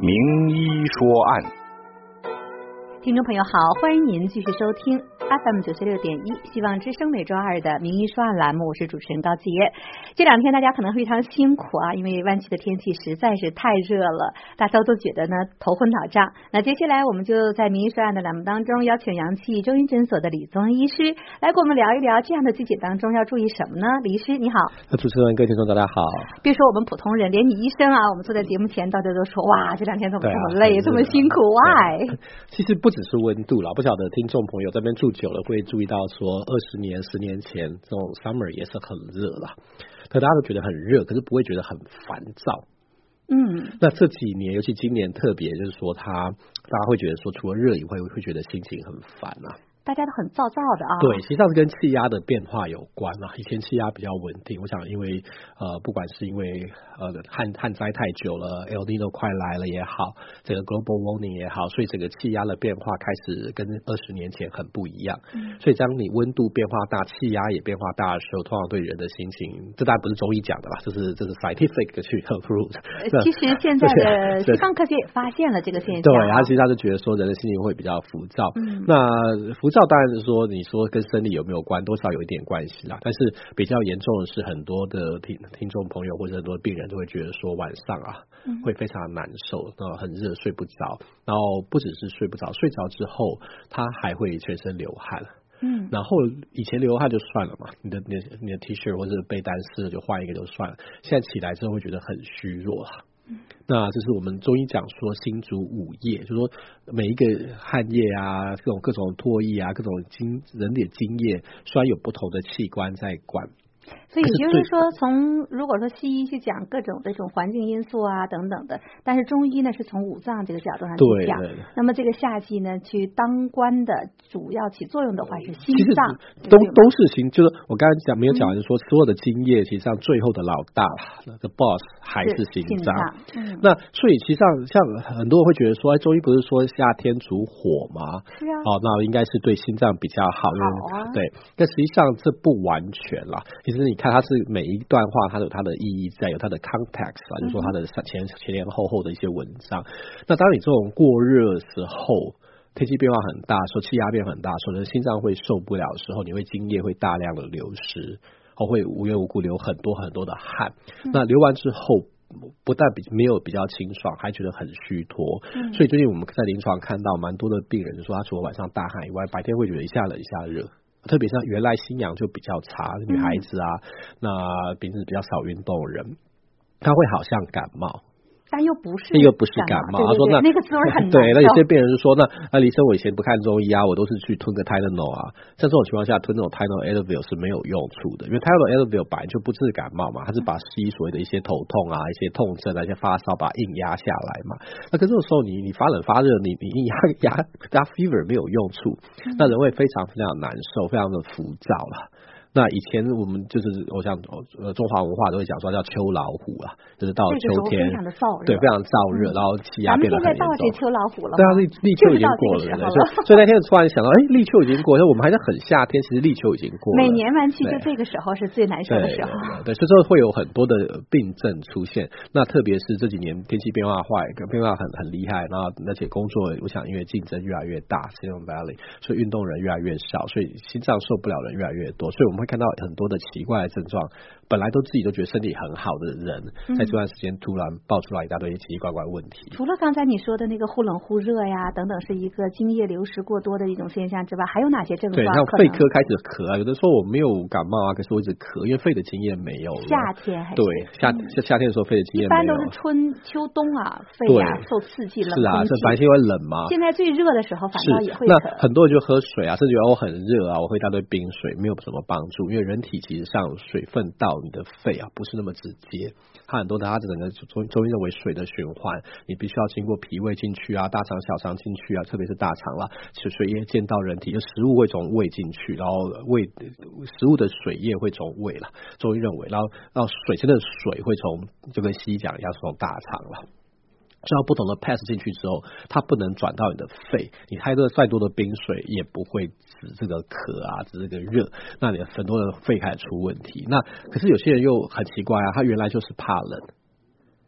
名医说案。 听众朋友好，欢迎您继续收听 FM 96.1希望之声每周二的名医说案栏目，我是主持人高杰。这两天大家可能非常辛苦啊，因为湾区的天气实在是太热了，大家都觉得呢头昏脑胀。那接下来我们就在名医说案的栏目当中邀请阳气中医诊所的李宗医师来跟我们聊一聊这样的季节当中要注意什么呢？李医师你好。 主持人各位听众大家好。 别说我们普通人，连你医生啊，我们坐在节目前大家都说哇这两天怎么这么累这么辛苦 why？ 其实不只是温度啦，不晓得听众朋友这边住久了会注意到说20年10年前这种 summer 也是很热啦，可大家都觉得很热，可是不会觉得很烦躁。那这几年尤其今年特别就是说大家会觉得说除了热以外会觉得心情很烦啊， 大家都很躁躁的啊。 对，实际上是跟气压的变化有关啊。以前气压比较稳定，我想因为不管是因为旱灾太久了 El Nino 快来了也好，这个 Global Warming 也好，所以整个气压的变化开始跟20年前很不一样。所以当你温度变化大，气压也变化大的时候，通常对人的心情，这当然不是中医讲的啦，这是 scientific 的去 prove。 其实现在的西方科学也发现了这个现象。 对，他实际上就觉得说人的心情会比较浮躁。那浮躁当然是说你说跟生理有没有关，多少有一点关系啦。但是比较严重的是很多的听众朋友或者很多病人都会觉得说晚上会非常难受，很热睡不着，然后不只是睡不着，睡着之后他还会全身流汗。然后以前流汗就算了嘛，你的 T 恤或者被单湿了就换一个就算了，现在起来之后会觉得很虚弱。那这是我们中医讲说心主五液，就是说每一个汗液啊，各种唾液啊，各种人的精液，虽然有不同的器官在管。 所以也就是说如果说西医去讲各种这种环境因素啊等等的，但是中医呢是从五脏这个角度上去讲。那么这个夏季呢去当官的主要起作用的话是心脏， 都是心，就是我刚才没有讲完，就是说所有的精液其实上最后的老大那个 boss 还是心脏。那所以其实上像很多人会觉得说中医不是说夏天主火吗？ 是啊。 那应该是对心脏比较好。对，但实际上这不完全啦。其实你看它是每一段话它有它的意义在，有它的 context 就是说它的前后的一些文章。那当你这种过热的时候，天气变化很大，说气压变很大，说人心脏会受不了的时候，你会精液会大量的流失，会无缘无故流很多很多的汗。那流完之后不但没有比较清爽，还觉得很虚脱。所以最近我们在临床看到蛮多的病人就说他除了晚上大汗以外，白天会觉得一下冷一下热，特别是原来心阳就比较差，女孩子啊，那平时比较少运动的人，他会好像感冒， 但又不是感冒。 对对对， 他说那个滋味很难受。 对，那有些病人就说那李生我以前不看中医啊，我都是去吞个 Tylenol 啊，像这种情况下吞那种 Tylenol Advil 是没有用处的，因为 Tylenol Advil 本来就不治感冒嘛，它是把西医所谓的一些头痛啊、一些痛症啊、一些发烧把它硬压下来嘛。那可是这种时候你发冷发热，你硬压 fever 没有用处，那人会非常非常难受，非常的浮躁了。那以前我们就是我想中华文化都会讲说叫秋老虎啊，就是到了秋天非常的燥热， 对，非常燥热，然后气压变得很严重。咱们现在到这秋老虎了吗？ 对啊，立秋已经过了，所以那天突然想到，立秋已经过，我们还在很夏天，其实立秋已经过了。 每年湾区就这个时候是最难受的时候。 对，所以说会有很多的病症出现。那特别是这几年天气变化很厉害，然后而且工作我想因为竞争越来越大 Silicon Valley， 所以运动人越来越少，所以心脏受不了的人越来越多，所以我们会看到很多的奇怪的症状，本来都自己都觉得身体很好的人，在这段时间突然爆出来一大堆奇奇怪怪问题。 除了刚才你说的那个忽冷忽热呀等等是一个精液流失过多的一种现象之外，还有哪些症状？ 对，像肺科开始咳啊，有的说我没有感冒啊，可是我一直咳，因为肺的经验没有了。 夏天还是对夏天的时候肺的经验一般都是春秋冬啊，肺啊受刺激了。 是啊，这白天会冷嘛。 现在最热的时候反倒也会那很多人就喝水啊，甚至于我很热啊，我喝一大堆冰水，没有什么帮助，因为人体其实上水分到你的肺啊不是那么直接，它很多的它整个中医认为水的循环，你必须要经过脾胃进去啊，大肠小肠进去啊，特别是大肠啦，水液进到人体，就食物会从胃进去，然后食物的水液会从胃啦，中医认为，然后水真的水会从就跟西医讲一样从大肠了。只要不同的 pass 进去之后，它不能转到你的肺，你开的再多的冰水也不会止这个渴啊，止这个热，那你很多人肺开始出问题。那可是有些人又很奇怪啊，他原来就是怕冷，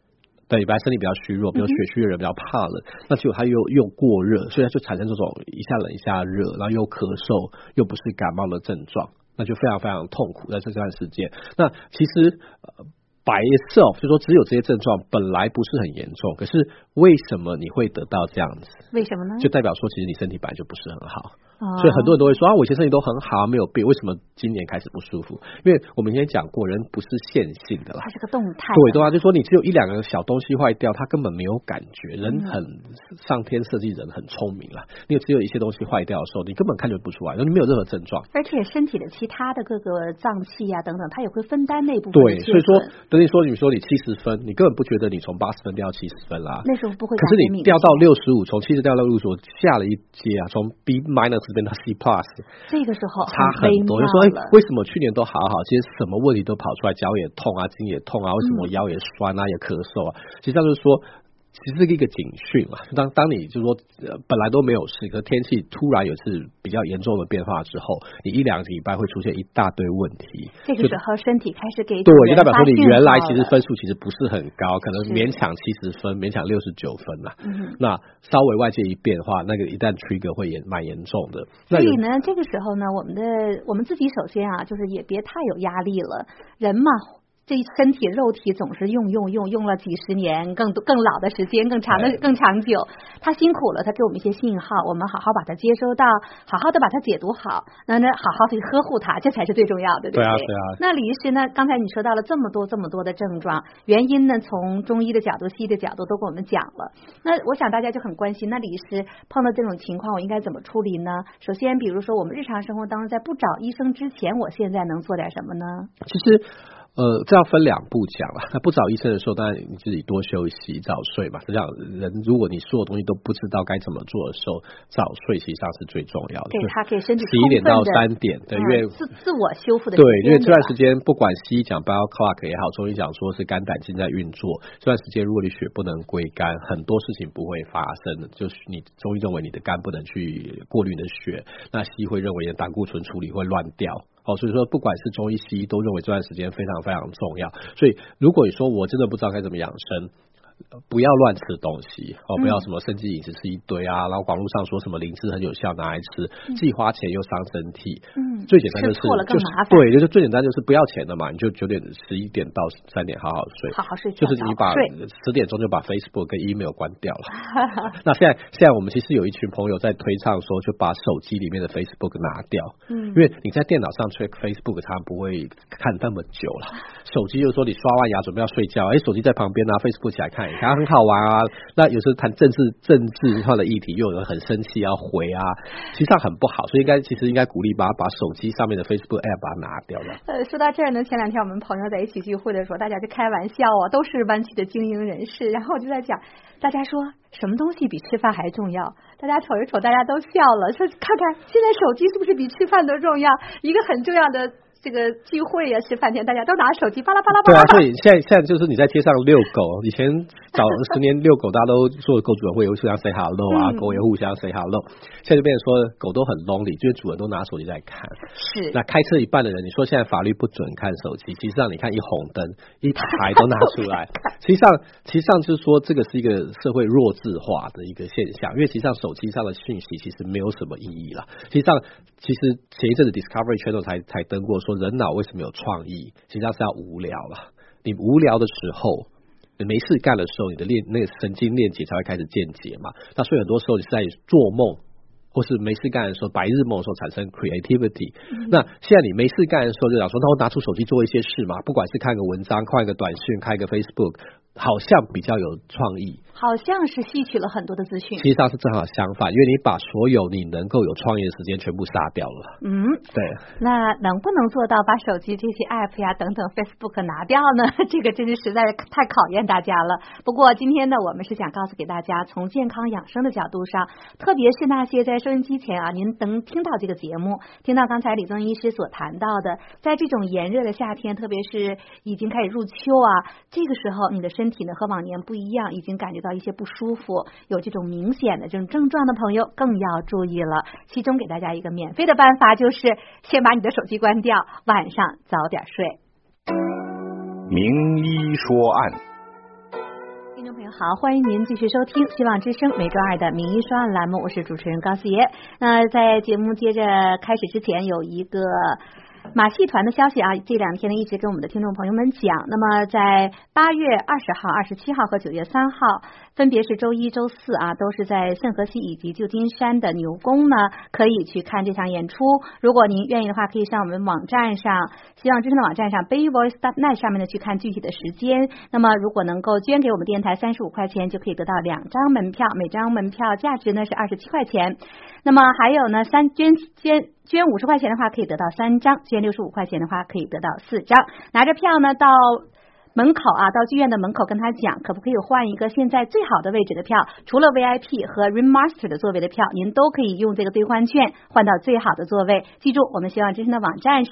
对，本来身体比较虚弱，比如血虚的人比较怕冷，那结果他又过热，所以他就产生这种一下冷一下热，然后又咳嗽，又不是感冒的症状，那就非常非常痛苦在这段时间。那其实by itself 就说只有这些症状本来不是很严重，可是为什么你会得到这样子？ 为什么呢？ 就代表说其实你身体本来就不是很好。所以很多人都会说我以前身体都很好没有病，为什么今年开始不舒服？因为我们以前讲过，人不是线性的啦， 它是个动态。 对啊，就说你只有一两个小东西坏掉，他根本没有感觉。人很上天设计人很聪明啦，你只有一些东西坏掉的时候，你根本看觉不出来，你没有任何症状， 而且身体的其他的各个脏器啊等等，它也会分担那部分。 对，所以说等于说你说你70分，你根本不觉得你从80分掉到70分啦， 那时候不会。 可是你掉到65，从70掉到65，下了一阶啊，从 B- 变到 C plus， 这个时候差很多。就说为什么去年都好好，其实什么问题都跑出来，脚也痛啊，筋也痛啊，为什么腰也酸啊，也咳嗽啊？其实这样就是说。其实是一个警讯嘛，当你就是说本来都没有事，可是天气突然有次比较严重的变化之后，你1-2个礼拜会出现一大堆问题。 这个时候身体开始给对，就代表说你原来其实分数其实不是很高，可能勉强70分，勉强69分啦。那稍微外界一变的话，那个一旦 trigger 会蛮严重的。 所以呢，这个时候呢，我们自己首先啊，就是也别太有压力了，人嘛。这身体肉体总是用了几十年，更老的时间，更长久。他辛苦了，他给我们一些信号，我们好好把它接收到，好好的把它解读好，那好好的呵护它，这才是最重要的，对不对？ 对啊。 那李医师呢？刚才你说到了这么多的症状，原因呢，从中医的角度、西医的角度都跟我们讲了。那我想大家就很关心，那李医师碰到这种情况，我应该怎么处理呢？首先，比如说我们日常生活当中，在不找医生之前，我现在能做点什么呢？ 其实。这要分2步讲了。那不找医生的时候，当然你自己多休息、早睡嘛。这样人，如果你所有东西都不知道该怎么做的时候，早睡实际上是最重要的。 对，他可以身体 11点到3点，对，因为自我修复的。 对，因为这段时间不管西医讲 bio clock 也好，中医讲说是肝胆经在运作，这段时间如果你血不能归肝，很多事情不会发生的。就是你中医认为你的肝不能去过滤你的血，那西医会认为你的胆固醇处理会乱掉。所以说不管是中医西医都认为这段时间非常非常重要。所以如果你说我真的不知道该怎么养生，不要乱吃东西不要什么生计饮食吃一堆啊，然后网络上说什么灵芝很有效拿来吃，自己花钱又伤身体。最简单就是对，就是最简单就是不要钱的嘛，你就11点到3点好好睡， 好好睡， 就是你把10点钟就把 Facebook 跟 email 关掉了。那现在我们其实有一群朋友在推倡说，就把手机里面的 Facebook 拿掉，因为你在电脑上 check Facebook， 它不会看那么久了。手机就是说你刷完牙准备要睡觉，手机在旁边拿 Facebook 起来看一看，很好玩啊。那有时候谈政治化的议题，又有人很生气要回啊，其实上很不好，所以其实应该鼓励把手机上面的 Facebook app 把它拿掉了。 说到这儿呢，前2天我们朋友在一起聚会的时候，大家就开玩笑啊，都是湾区的精英人士，然后我就在讲，大家说什么东西比吃饭还重要？大家瞅一瞅，大家都笑了，说看看现在手机是不是比吃饭都重要？一个很重要的。这个聚会呀，吃饭前大家都拿手机巴拉巴拉巴拉。对啊， 所以现在就是你在街上遛狗，以前早10年遛狗，大家都做狗主人会互相 say hello 啊，狗也互相 say hello。现在就变成说狗都很 lonely，就是主人都拿手机在看。 是。 那开车一半的人，你说现在法律不准看手机，其实上你看一红灯一台都拿出来，实际上就是说这个是一个社会弱智化的一个现象，因为实际上手机上的讯息其实没有什么意义了。其实前一阵子 Discovery Channel 才登过说人脑为什么有创意，实际上是要无聊了。你无聊的时候，你没事干的时候，你的那个神经链接才会开始间接嘛。那所以很多时候你是在做梦，或是没事干的时候，白日梦的时候产生 creativity。那现在你没事干的时候，就想说，那我拿出手机做一些事嘛，不管是看个文章、看一个短讯、开一个 Facebook， 好像比较有创意。 好像是吸取了很多的资讯， 其实上是正好相反，因为你把所有你能够有创意的时间全部杀掉了。对。 那能不能做到把手机这些 app 呀等等 Facebook 拿掉呢？这个真是实在太考验大家了。不过今天呢，我们是想告诉给大家，从健康养生的角度上，特别是那些在收音机前啊，您能听到这个节目，听到刚才李宗医师所谈到的，在这种炎热的夏天，特别是已经开始入秋啊，这个时候你的身体呢和往年不一样，已经感觉到一些不舒服，有这种明显的这种症状的朋友更要注意了。其中给大家一个免费的办法，就是先把你的手机关掉，晚上早点睡。 名医说案。 听众朋友好，欢迎您继续收听希望之声每周二的名医说案栏目，我是主持人高思爷。那在节目接着开始之前，有一个马戏团的消息啊，这两天呢一直跟我们的听众朋友们讲。那么在8月20号、27号和9月3号，分别是周一、周四啊，都是在圣荷西以及旧金山的牛宫呢，可以去看这场演出。如果您愿意的话，可以上我们网站上，希望之声的网站上 bayvoice.net 上面呢去看具体的时间。那么如果能够捐给我们电台35块钱，就可以得到2张门票，每张门票价值呢是27块钱。那么还有呢，捐50块钱的话可以得到3张，捐65块钱的话可以得到4张。拿着票呢到门口啊，到剧院的门口跟他讲，可不可以换一个现在最好的位置的票，除了 VIP 和 Ringmaster 的座位的票，您都可以用这个兑换券换到最好的座位。记住，我们希望之声的网站是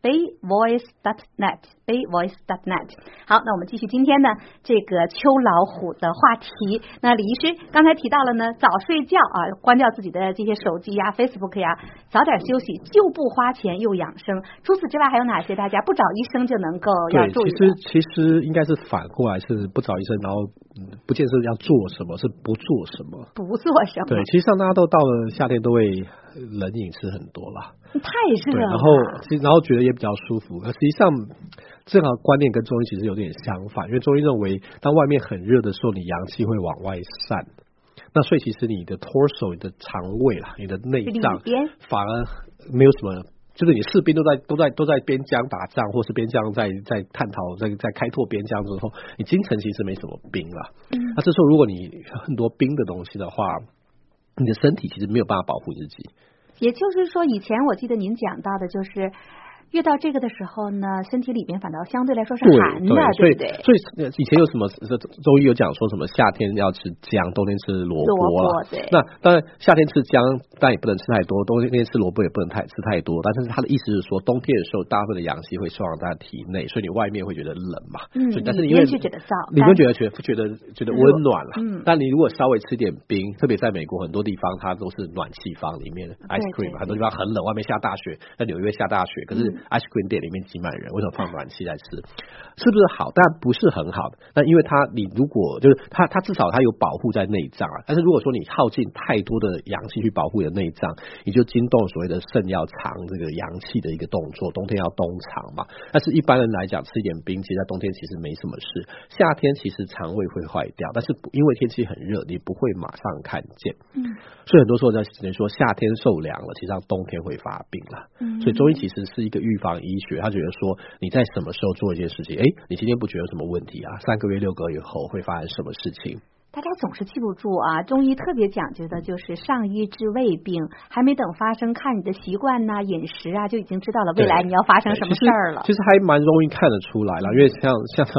bayvoice.net bayvoice.net。 好，那我们继续今天呢这个秋老虎的话题。那李医师刚才提到了呢，早睡觉啊，关掉自己的这些手机呀、Facebook 呀，早点休息，就不花钱又养生。除此之外还有哪些大家不找医生就能够要注意的？ 其实应该是反过来，是不找医生，然后不见是要做什么，是不做什么。 不做什么？ 对，其实上大家都到了夏天都会冷饮吃很多啦， 太热了。 然后觉得也比较舒服。可实际上这个观念跟中医其实有点相反，因为中医认为当外面很热的时候，你阳气会往外散，那所以其实你的 torso、你的肠胃啦、你的内脏反而没有什么。就是你士兵都在边疆打仗，或是边疆在探讨在开拓边疆之后，你京城其实没什么兵了。那这时候如果你有很多兵的东西的话，你的身体其实没有办法保护自己。 也就是说，以前我记得您讲到的就是越到这个的时候呢，身体里面反倒相对来说是寒的，对不对？ 所以以前有什么中医有讲说什么夏天要吃姜，冬天吃萝卜了。那当然夏天吃姜，但也不能吃太多；冬天吃萝卜也不能吃太多。但是他的意思是说，冬天的时候大部分的阳气会受到在体内，所以你外面会觉得冷嘛。所以但是因为觉得燥， 你会觉得温暖了。但你如果稍微吃点冰，特别在美国很多地方它都是暖气房里面的 ice cream， 很多地方很冷，外面下大雪，在纽约下大雪，可是ice cream 店里面挤满人，为什么放暖气来吃？是不是好？但不是很好的。那因为你如果就是它至少它有保护在内脏啊。但是如果说你耗尽太多的阳气去保护你的内脏，你就惊动所谓的肾要藏这个阳气的一个动作，冬天要冬藏嘛。但是一般人来讲，吃一点冰，其实在冬天其实没什么事。夏天其实肠胃会坏掉，但是因为天气很热，你不会马上看见。所以很多时候在说夏天受凉了，其实上冬天会发病了。所以中医其实是一个预防医学，他觉得说你在什么时候做一件事情，你今天不觉得有什么问题啊？3个月、6个月以后会发生什么事情？ 大家总是记不住啊，中医特别讲究的就是上医治未病，还没等发生，看你的习惯呐、饮食啊，就已经知道了未来你要发生什么事儿了。 其实还蛮容易看得出来了，因为像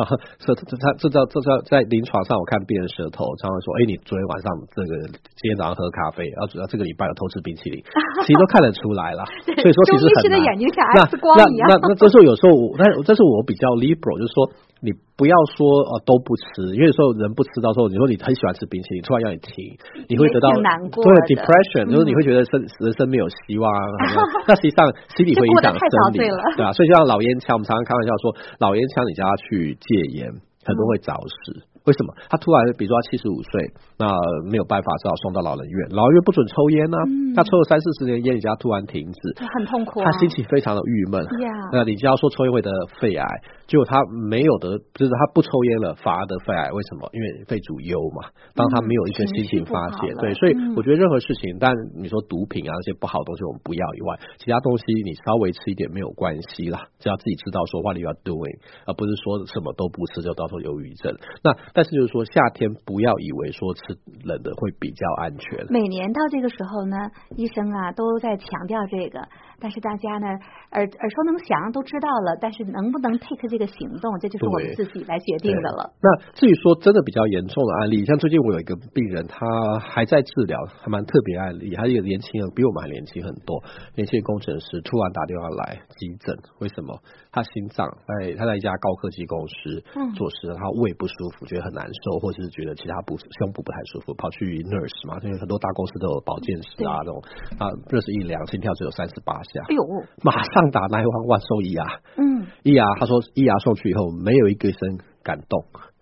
在临床上，我看病人舌头常常说，你昨天晚上今天早上喝咖啡，然后主要这个礼拜有偷吃冰淇淋，其实都看得出来了。所以说其实很难。中医师的眼睛像 X 光一样。那这时候有时候这是我比较 liberal， 就是说你不要说都不吃，因为有时候人不吃，到时候你说你很喜欢吃冰淇淋，突然要你停，你会得到对 depression， 就是你会觉得人生没有希望啊。那实际上心理会影响生理，对啊。所以就像老烟枪，我们常常开玩笑说，老烟枪你叫他去戒烟，很多会早死。为什么？他突然比如说他75岁，那没有办法，只好送到老人院。老人院不准抽烟啊，他抽了30-40年烟，你叫他突然停止， 很痛苦啊， 他心情非常的郁闷。那你就要说抽烟会得肺癌，结果他没有得，就是他不抽烟了，反而得肺癌。为什么？因为肺主忧嘛，当他没有一个心情发泄。对，所以我觉得任何事情，但你说毒品啊那些不好的东西我们不要以外，其他东西你稍微吃一点没有关系啦，只要自己知道说 what you are doing， 而不是说什么都不吃就到时候忧郁症。但是就是说夏天不要以为说吃冷的会比较安全。 每年到这个时候呢，医生啊都在强调这个，但是大家呢耳熟能详都知道了，但是能不能 take 这个行动，这就是我们自己来决定的了。 那至于说真的比较严重的案例，像最近我有一个病人，他还在治疗，还蛮特别案例，他一个年轻人，比我们还年轻很多，年轻工程师突然打电话来急诊，为什么？他心脏他在一家高科技公司做事，他胃不舒服，觉得很难受，或是觉得其他胸部不太舒服，跑去 nurse 嘛，因为很多大公司都有保健室啊，这种nurse 一量心跳只有38下， 哎呦， 马上打911收ER，ER他说ER送去以后没有一个医生敢动，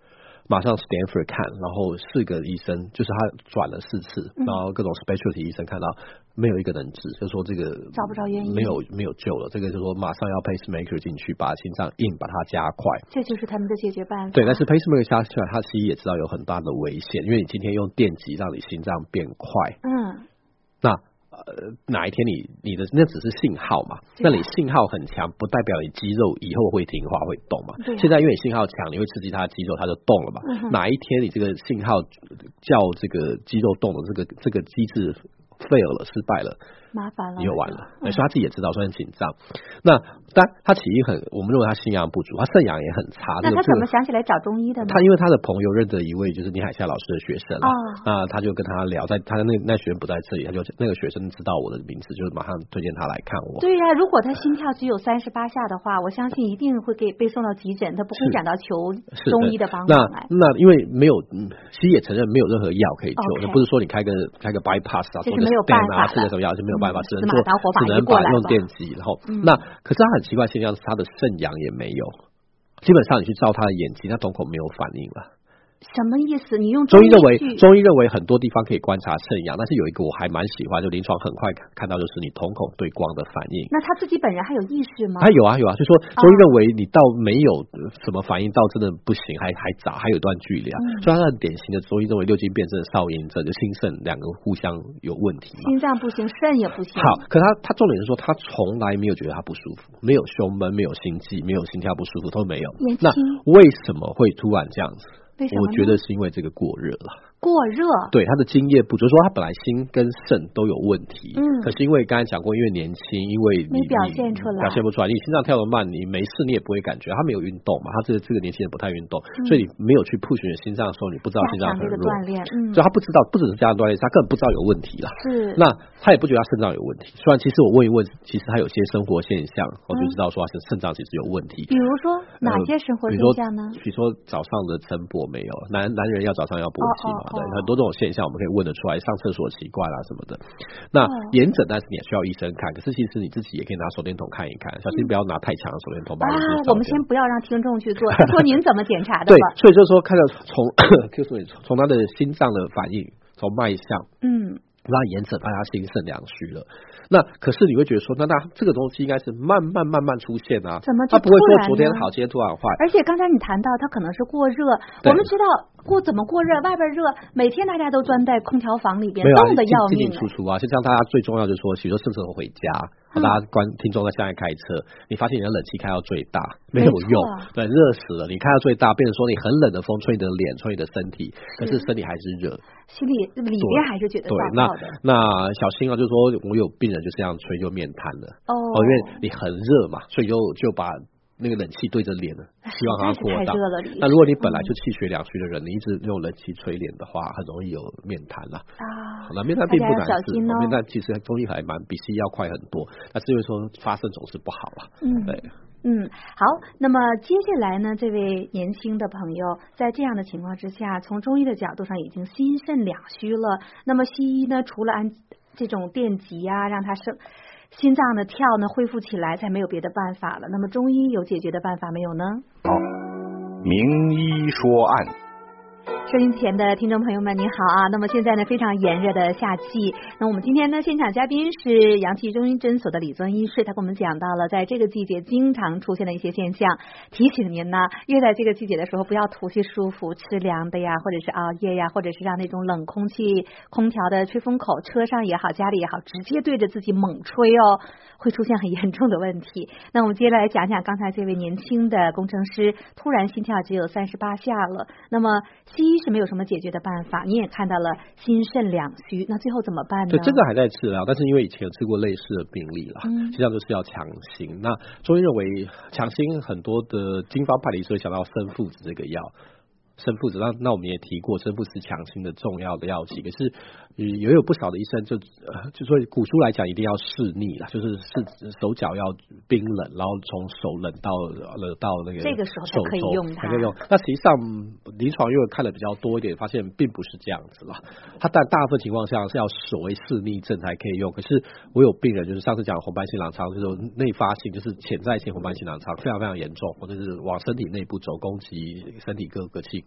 马上 Stanford 看，然后4个医生，就是他转了4次，然后各种 specialty 医生看到没有一个能治，就说这个找不着原因， 没有救了，这个就说马上要 pacemaker 进去，把心脏硬把它加快， 这就是他们的解决办法。 对，但是 pacemaker 加起来，他其实也知道有很大的危险，因为你今天用电极让你心脏变快，那哪一天你的那只是信号嘛？那你信号很强，不代表你肌肉以后会听话会动嘛？现在因为你信号强，你会刺激它的肌肉，它就动了嘛？哪一天你这个信号叫这个肌肉动的这个机制 fail 了，失败了， 麻烦了， 你就完了。所以他自己也知道，所以很紧张。那但他起因我们认为他信仰不足，他肾阳也很差。 那他怎么想起来找中医的呢？ 他因为他的朋友认得一位就是倪海夏老师的学生那他就跟他聊，在他的那学生不在这里，他就那个学生知道我的名字，就马上推荐他来看我。 对呀，如果他心跳只有38下的话，我相信一定会被送到急诊，他不会想到求中医的帮忙。 那因为没有，其实也承认没有任何药可以救，不是说你开个 bypass 就是没有办法吃个什么药就没有办法，只能用电击。然后那可是他很奇怪现象是他的肾阳也没有，基本上你去照他的眼睛，他瞳孔没有反应了。 什么意思？你用中医认为很多地方可以观察肾阳，但是有一个我还蛮喜欢，就临床很快看到就是你瞳孔对光的反应。 那他自己本人还有意识吗？ 有啊，就说中医认为你到没有什么反应到真的不行，还早，还有一段距离啊。所以他很典型的中医认为6经变症少阴症，就心肾两个互相有问题嘛。 心脏不行，肾也不行。 好，可他重点是说他从来没有觉得他不舒服，没有胸闷，没有心悸，没有心跳不舒服都没有。那为什么会突然这样子？我觉得是因为这个过热了。 过热， 对，他的津液不足，就是说他本来心跟肾都有问题，可是因为刚才讲过，因为年轻，因为你表现不出来， 你心脏跳得慢，你没事你也不会感觉，他没有运动嘛，他这个年轻人不太运动，所以你没有去 push 你的心脏的时候，你不知道心脏很弱，所以他不知道，不只是加强锻炼，他根本不知道有问题啦。 是， 那他也不觉得他肾脏有问题，虽然其实我问一问，其实他有些生活现象，我就知道说他肾脏其实有问题。 比如说哪些生活现象呢？ 比如说早上的晨勃没有，男人要早上要勃起嘛，对，很多这种现象我们可以问得出来，上厕所习惯啦什么的。那炎症但是你也需要医生看，可是其实你自己也可以拿手电筒看一看，小心不要拿太强的手电筒把我们先不要让听众去做，说您怎么检查的？ 对，所以就是说看到从他的心脏的反应，从脉象，让炎症让他心肾两虚了。那可是你会觉得说，那这个东西应该是慢慢出现啊， 怎么他不会说昨天好，今天突然坏。 而且刚才你谈到他可能是过热，我们知道怎么过热，外边热，每天大家都钻在空调房里边，冻得要命。 进出啊，就像大家最重要就是说，比如说甚至回家，大家听众在下面开车，你发现你的冷气开到最大没有用，对，热死了。你开到最大，变成说你很冷的风吹你的脸，吹你的身体，可是身体还是热， 心里边还是觉得对。那小心啊，就是说我有病人就这样吹就面瘫了因为你很热嘛，所以就把那个冷气对着脸了，希望它扩大。那如果你本来就气血两虚的人，你一直用冷气吹脸的话，很容易有面瘫了那面瘫并不难治，面瘫其实中医还比西医要快很多，但是因为说发生总是不好了。对。 好，那么接下来呢，这位年轻的朋友在这样的情况之下，从中医的角度上已经心肾两虚了，那么西医呢，除了按这种电极让他心脏的跳呢恢复起来，才没有别的办法了。那么中医有解决的办法没有呢？ 好，名医说案。 收音前的听众朋友们您好那么现在呢非常炎热的夏季，那我们今天呢现场嘉宾是阳气中医诊所的李尊医师，他给我们讲到了在这个季节经常出现的一些现象，提醒您呢越在这个季节的时候不要图其舒服，吃凉的呀，或者是熬夜呀，或者是让那种冷空气空调的吹风口车上也好家里也好直接对着自己猛吹会出现很严重的问题。那我们接下来讲讲刚才这位年轻的工程师突然心跳只有38下了，那么西医是没有什么解决的办法，你也看到了心肾两虚，那最后怎么办呢？ 对，这个还在治疗，但是因为以前有治过类似的病例了，实际上就是要强心。那中医认为强心很多的经方派的医生会想到生附子这个药，生附子那我们也提过，生附子是强心的重要的药剂，可是也有不少的医生就说古书来讲一定要湿逆啦，就是手脚要冰冷，然后从手冷到那个这个时候才可以用它。 那实际上临床因为看的比较多一点，发现并不是这样子啦。它但大部分情况下是要所谓湿逆症才可以用。可是我有病人就是上次讲红斑性狼疮，就是内发性，就是潜在性红斑性狼疮非常非常严重，或者是往身体内部走，攻击身体各个器官。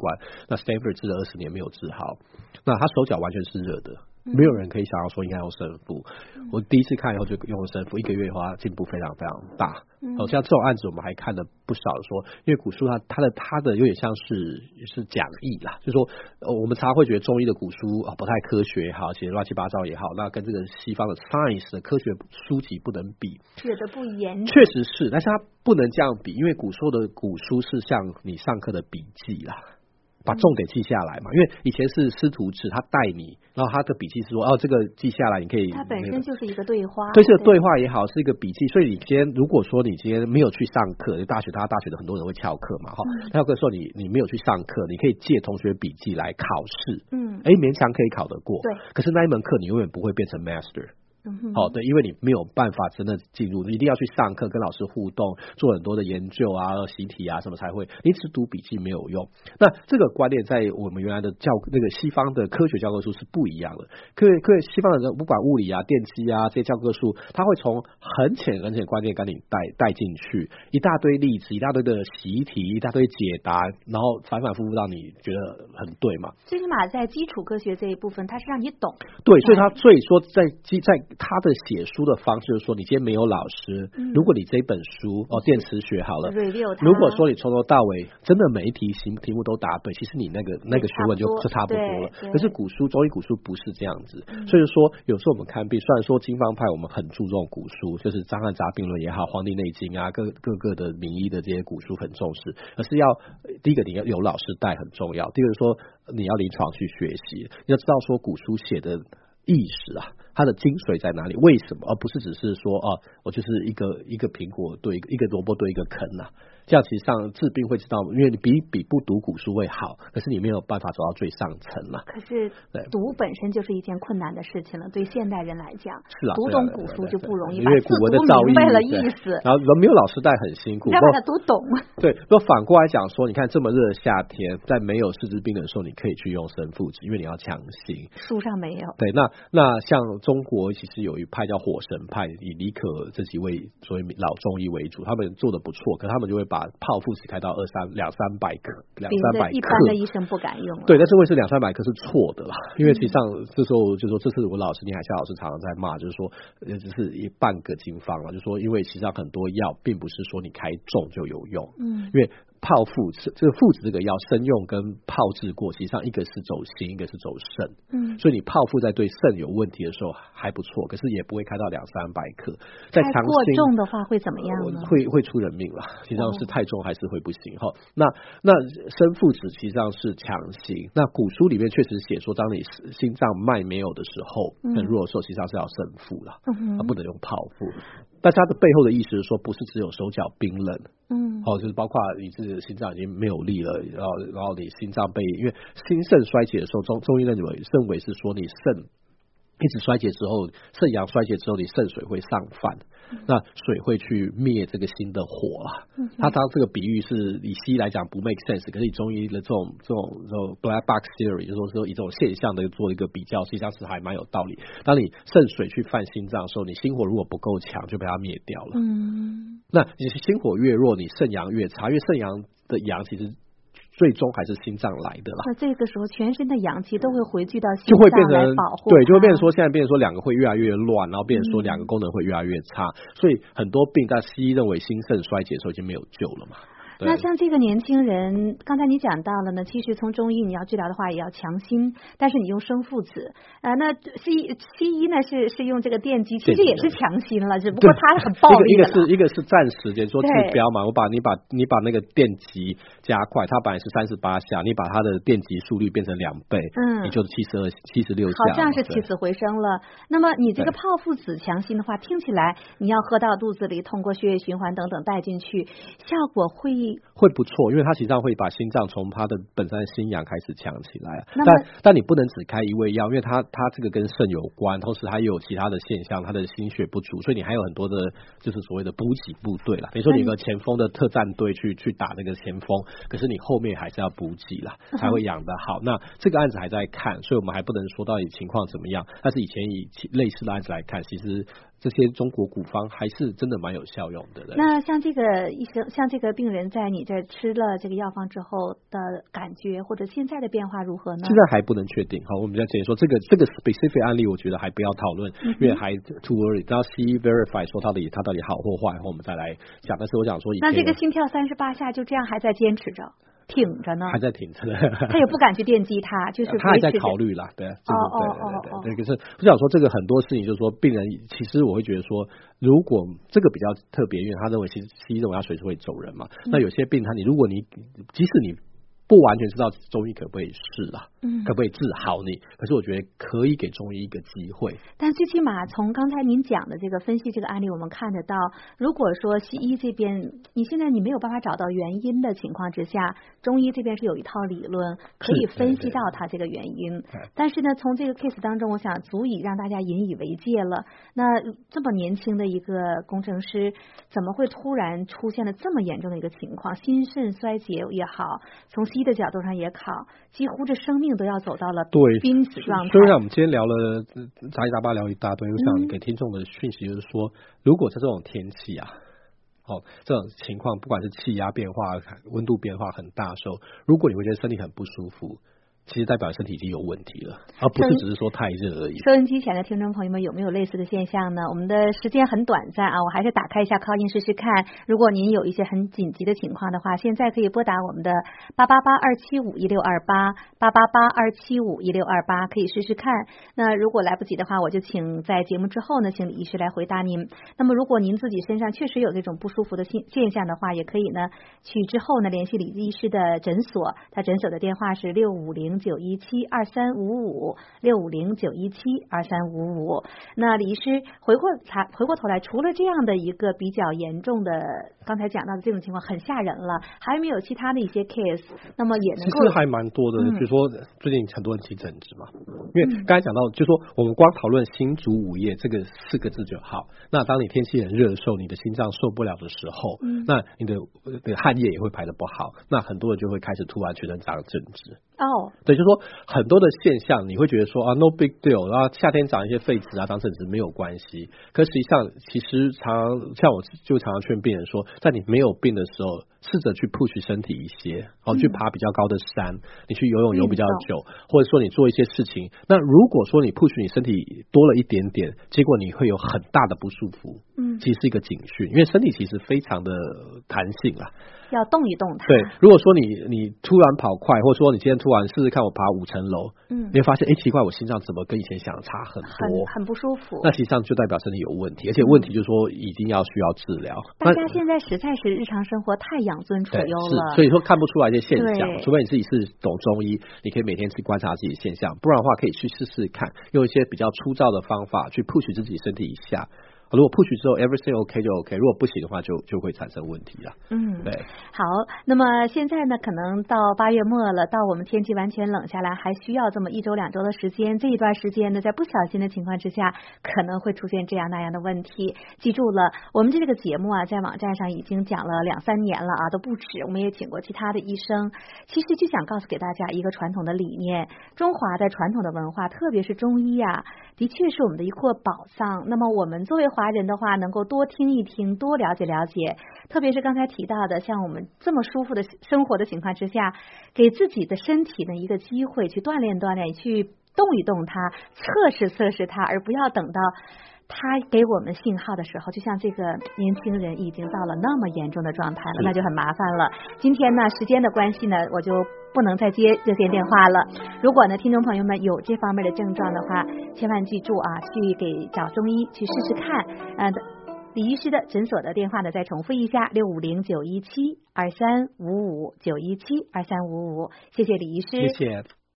关。那 Stanford 治了20年没有治好，那他手脚完全是热的。没有人可以想到说应该用生父，我第一次看以后就用了生父，1个月的话进步非常非常大。像这种案子我们还看了不少的说，因为古书它的有点像是讲义啦，就是说我们常常会觉得中医的古书不太科学也好，写乱七八糟也好，那跟这个西方的 science 的科学书籍不能比， 写的不严， 确实是，但是它不能这样比，因为古书是像你上课的笔记啦。把重点记下来嘛，因为以前是师徒制，他带你，然后他的笔记是说这个记下来，你可以。 它本身就是一个对话， 对，这个对话也好，是一个笔记。所以你今天如果说你今天没有去上课，大学的很多人会翘课嘛，翘课的时候你没有去上课，你可以借同学笔记来考试，勉强可以考得过。对，可是那一门课你永远不会变成 master。对，因为你没有办法真的进入，你一定要去上课，跟老师互动，做很多的研究啊、习题啊什么才会。你只读笔记没有用。那这个观念在我们原来的那个西方的科学教科书是不一样的。西方的人不管物理啊、电机啊这些教科书，他会从很浅观念跟你带进去，一大堆例子、一大堆的习题、一大堆解答，然后反复让你觉得很对嘛。 最起码在基础科学这一部分，它是让你懂。 对，所以说在他的写书的方式就是说，你今天没有老师，如果你这本书电磁学好了，如果说你从头到尾真的每一题目都答对，其实你那个学问就差不多了。可是中医古书不是这样子，所以说有时候我们看病，虽然说经方派我们很注重古书，就是张翰杂病论也好，《黄帝内经》啊，各个的名医的这些古书很重视，而是第一个你要有老师带很重要，第二个说你要临床去学习，你要知道说古书写的意识啊，它的精髓在哪里？为什么？而不是只是说我就是一个苹果对一个萝卜对一个坑啊。这样其实上治病会知道，因为你比不读古书会好，可是你没有办法走到最上层嘛。 可是读本身就是一件困难的事情了，对现代人来讲， 是啊， 读懂古书就不容易， 因为古文的造诣， 明白了意思， 然后没有老师带很辛苦， 你要把它读懂。 对，那反过来讲说，你看这么热的夏天，在没有湿治病的时候，你可以去用生附子，因为你要强行。 书上没有。 对，那像中国其实有一派叫火神派，以李可这几位所谓老中医为主，他们做的不错，可他们就会把泡附子开到200-300克，200-300克， 一般的医生不敢用。 对，但是为是200-300克是错的啦，因为实际上这时候就说，这是我老师林海夏老师常常在骂，就是说只是半个经方了，就是说因为实际上很多药并不是说你开重就有用，因为泡附子这个附子这个药生用跟泡制过，实际上一个是走心，一个是走肾，所以你泡附在对肾有问题的时候还不错，可是也不会开到200-300克。在强过重的话会怎么样呢？ 会出人命啦，实际上是太重还是会不行哈。那生附子实际上是强行，那古书里面确实写说，当你心脏脉没有的时候，很弱的时候，实际上是要生附啦，它不能用泡附。但是它的背后的意思是说，不是只有手脚冰冷，就是包括你自己的心脏已经没有力了，然后你心脏因为心肾衰竭的时候，中医认为是说你肾一直衰竭之后，肾阳衰竭之后，你肾水会上泛，那水会去灭这个心的火啊。他这个比喻是以西医来讲不 make sense， 可是以中医的这种 black box theory， 就是说以这种现象的做一个比较，实际上是还蛮有道理。当你肾水去泛心脏的时候，你心火如果不够强，就被它灭掉了。那你心火越弱，你肾阳越差，因为肾阳的阳其实最终还是心脏来的啦。那这个时候全身的阳气都会回聚到心脏来保护， 对，就会变成说现在变成说两个会越来越乱，然后变成说两个功能会越来越差，所以很多病在西医认为心肾衰竭的时候已经没有救了嘛。 那像这个年轻人，刚才你讲到了呢，其实从中医你要治疗的话也要强心，但是你用生附子那西医呢是用这个电击，其实也是强心了，只不过它很暴力了。 一个是暂时的说治标嘛，你把那个电击加快，它本来是38下，你把它的电击速率变成2倍，你就76下， 好像是起死回生了。那么你这个泡附子强心的话，听起来你要喝到肚子里，通过血液循环等等带进去，效果会不错，因为它实际上会把心脏从它的本身的心阳开始强起来。但你不能只开一味药，因为它这个跟肾有关，同时还有其他的现象，它的心血不足，所以你还有很多的就是所谓的补给部队啦。比如说你有个前锋的特战队去打那个前锋，可是你后面还是要补给啦，才会养得好。那这个案子还在看，所以我们还不能说到底情况怎么样。但是以前以类似的案子来看，其实这些中国古方还是真的蛮有效用的。 那像这个医生，像这个病人在你这吃了这个药方之后的感觉，或者现在的变化如何呢？ 现在还不能确定。好，我们要建议说这个 specific 案例，我觉得还不要讨论，因为还 too early。然后西医 verify 说它到底好或坏，然后我们再来讲。但是我想说， 那这个心跳38下就这样还在坚持着。挺着呢， 还在挺着呢， 他也不敢去电击他，就是他还在考虑啦，对，对。可是我想说，这个很多事情就是说，病人其实我会觉得说，如果这个比较特别，因为他认为西医认为他随时会走人嘛，那有些病他如果你即使你不完全知道中医可不可以试啦，可不可以治好你？可是我觉得可以给中医一个机会。 但最起码从刚才您讲的这个分析这个案例，我们看得到，如果说西医这边你现在你没有办法找到原因的情况之下，中医这边是有一套理论可以分析到它这个原因。但是呢，从这个 case 当中，我想足以让大家引以为戒了。那这么年轻的一个工程师，怎么会突然出现了这么严重的一个情况？心肾衰竭也好，从西医的角度上也好，几乎这生命都要走到了濒死状态。 所以我们今天聊了杂七杂八聊一大堆，我想给听众的讯息就是说，如果在这种天气啊，这种情况，不管是气压变化、温度变化很大的时候，如果你会觉得身体很不舒服，其实代表身体已经有问题了，而不是只是说太热而已。 收音机前的听众朋友们有没有类似的现象呢？我们的时间很短暂啊，我还是打开一下 call in 试试看。如果您有一些很紧急的情况的话，现在可以拨打我们的888-275-1628，888-275-1628，可以试试看。那如果来不及的话，我就请在节目之后呢，请李医师来回答您。那么如果您自己身上确实有这种不舒服的现象的话，也可以呢去之后呢联系李医师的诊所，他诊所的电话是650-917-2355，650-917-2355。那李医师回过头来，除了这样的一个比较严重的，刚才讲到的这种情况很吓人了，还有没有其他的一些 case？ 那么也能够其实还蛮多的，比如说最近很多人起疹子嘛，因为刚才讲到，就是说我们光讨论新竹午夜这个4个字就好。那当你天气很热的时候，你的心脏受不了的时候，那你的汗液也会排得不好，那很多人就会开始突然全身长疹子。对，就是说很多的现象，你会觉得说no big deal， 然后夏天长一些痱子啊、长疹子没有关系。可实际上，其实像我就常常劝病人说，在你没有病的时候，试着去 push 身体一些，去爬比较高的山，你去游泳游比较久，或者说你做一些事情。那如果说你 push 你身体多了一点点，结果你会有很大的不舒服，其实是一个警讯，因为身体其实非常的弹性啦。 要动一动它。 对，如果说你突然跑快，或者说你今天突然试试看我爬5层楼，你会发现奇怪，我心脏怎么跟以前想的差很多， 很不舒服。 那实际上就代表身体有问题，而且问题就是说已经需要治疗。 大家现在实在是日常生活太养尊处优了， 所以说看不出来一些现象，除非你自己是懂中医，你可以每天去观察自己的现象，不然的话可以去试试看，用一些比较粗糙的方法去 push 自己身体一下。如果 push 之后 everything OK 就 OK， 如果不行的话就会产生问题了。对。 好，那么现在呢，可能到8月末了，到我们天气完全冷下来，还需要这么1周2周的时间。这一段时间呢，在不小心的情况之下，可能会出现这样那样的问题。记住了，我们这个节目啊，在网站上已经讲了2、3年了啊，都不止。我们也请过其他的医生，其实就想告诉给大家一个传统的理念：中华的传统的文化，特别是中医啊，的确是我们的一块宝藏。那么我们作为华人的话，能够多听一听，多了解了解，特别是刚才提到的，像我们这么舒服的生活的情况之下，给自己的身体的一个机会，去锻炼锻炼，去动一动它，测试测试它，而不要等到他给我们信号的时候，就像这个年轻人已经到了那么严重的状态了，那就很麻烦了。今天呢，时间的关系呢，我就不能再接热线电话了。如果呢，听众朋友们有这方面的症状的话，千万记住啊，去找中医去试试看。李医师的诊所的电话呢，再重复一下：650-917-2355，917-2355。谢谢李医师。 谢谢。